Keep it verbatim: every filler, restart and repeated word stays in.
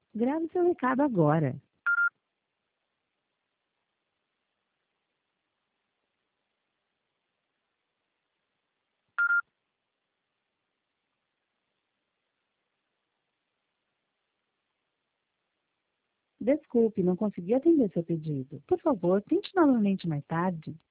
Grave seu recado agora. Desculpe, não consegui atender seu pedido. Por favor, tente novamente mais tarde.